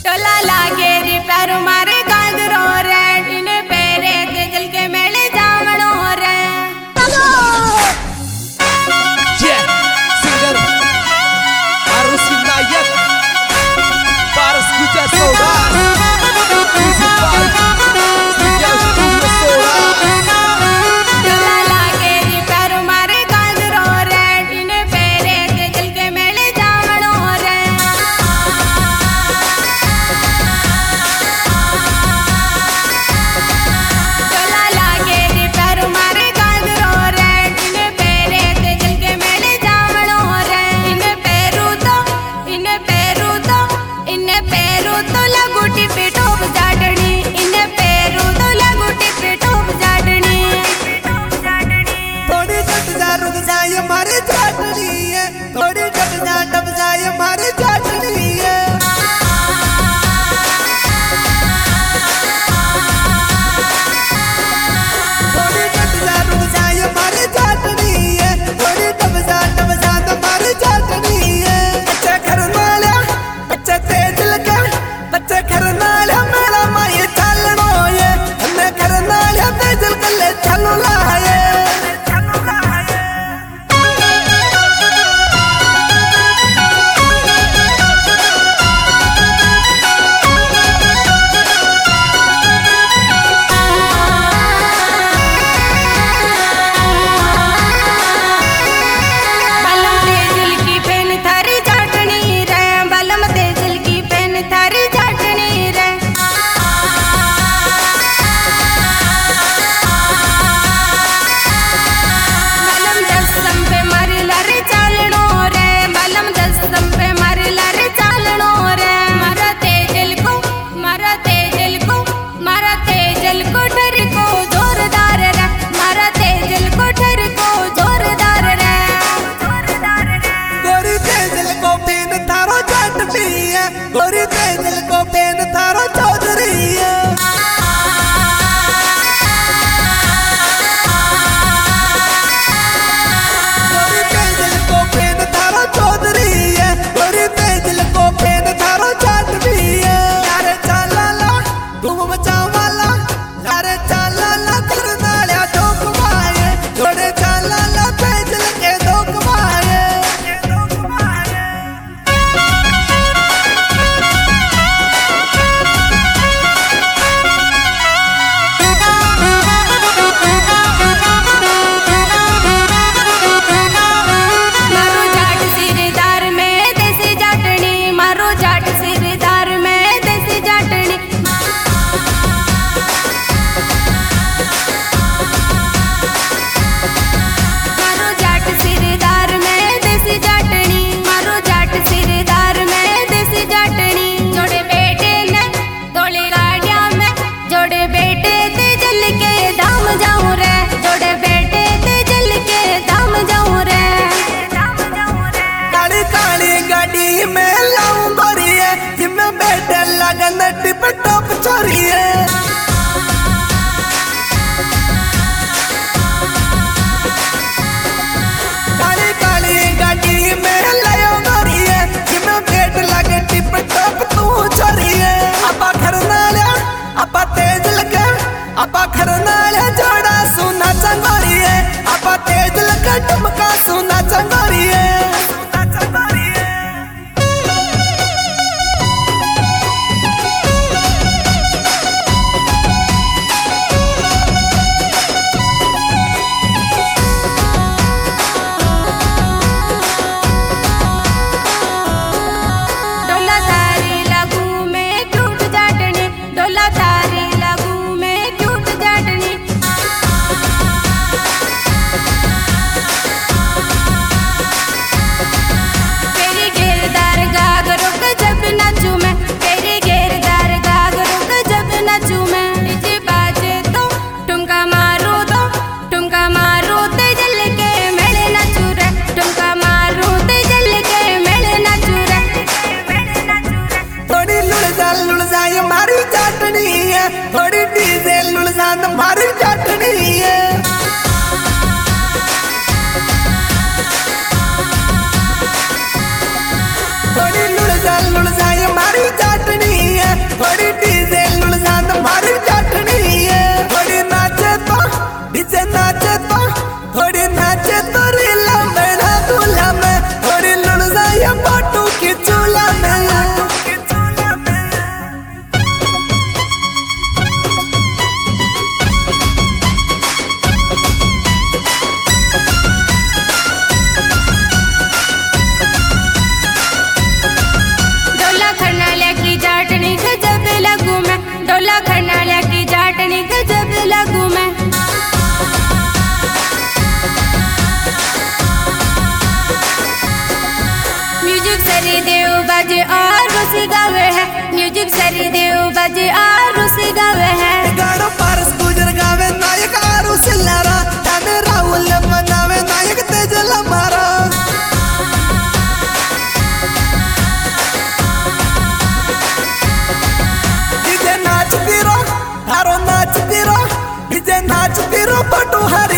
टोला लागे री पैरो मारे गाजरो रे इने पेरे ते जल के मेले जावणो रे चलो singer harus naik Paras Kuja Soda Music by Studio Soda टोला लागे री पैरो मारे गाजरो रे इने पेरे ते जल के मेले जावणो रे टोला लागे री पैरो मारे गाजरो रे इने पेरे ते जल के मेले जावणो रे इने पेरू तो लगूटी पे टोप जाडनी इने पेरू तो लगूटी पे टोप जाडनी थोड़ी कट जा रुक जाए हमारी चाटनी है थोड़ी कट जा डब जाए हमारी चाटनी है थोड़ी कट जा रुक जाए हमारी चाटनी है थोड़ी डब जा हमारी चाटनी है बच्चे घर नाले बच्चे तेज लगे बच्चे घर नाले मेरा माये चलनो ये हमें घर नाले तेज लगे चलो लाए बलम तेजल की पेन थारी चाटनी रे बलम तेजल की पेन थारी चाटनी रे बलम दस्तम पे मारी लारे चालनो रे बलम दस्तम पे मारी लारे चालनो रे मारा तेजल को मारा तेजल को मारा तेजल को ठर को जोरदार रे मारा तेजल को ठर को जोरदार रे गोरी तेजल को पेन थारो चाटनी है गोरी तेजल को पेन थारो चौधरी है गोरी तेजल को पेन थारो चौधरी है गोरी तेजल को पेन थारो चाटनी है यारे चालाला धूम मचावाला यारे चालाला करनाल्या ठोक माये जोड़े चालाला तेजल के धोक माये मारो जाट सिरदार में देसी जाटनी मारो जाट सिरदार में देसी जाटनी मारो जाट सिरदार में देसी जाटनी मारो जाट सिरदार में देसी जाटनी जोड़े बेटे ने दौड़ी गाड़िया में जोड़े बेटे ते जल के धाम जाऊं रे जोड़े बेटे ते जल के धाम जाऊं रे काली काली गाड़ी में लाऊं गोरी है जिसमें बैठे लगन टिप टॉप चोरी है काली काली गाड़ी में लायो गोरी है जिसमें बैठ लगे टिप टॉप तू चोरी है अपा घर नाले अपा तेज लगे अपा घर नाले जोड़ा सुना चंगोरी है अपा तेज लगे टमका सुना चंगोरी है डोला तारी लागू में क्यूट जाटनी डोला तारी लागू में क्यूट जाटनी तेरी घेरदार गागरो का जब नाचू मैं तेरी घेरदार गागरो का जब नाचू मैं डीजे बाजे तो ठुमका मारो ते जल के मेले नाचू रे ठुमका मारो ते जल के मेले नाचू रे थोड़ी लुड़ जा हमारी चाटनी है थोड़ी डीजे लुड़ जा हमारी चाटनी है थोड़ी लुड़ जा हमारी चाटनी सरिदेव बजे आरुस गावे है गाना पारस गुजर गावे नायक आरुस लारा थाने राहुल मनावे नायक तेजल मारा डीजे नाच पीरो थारो नाच पीरो डीजे नाच पीरो पटू हर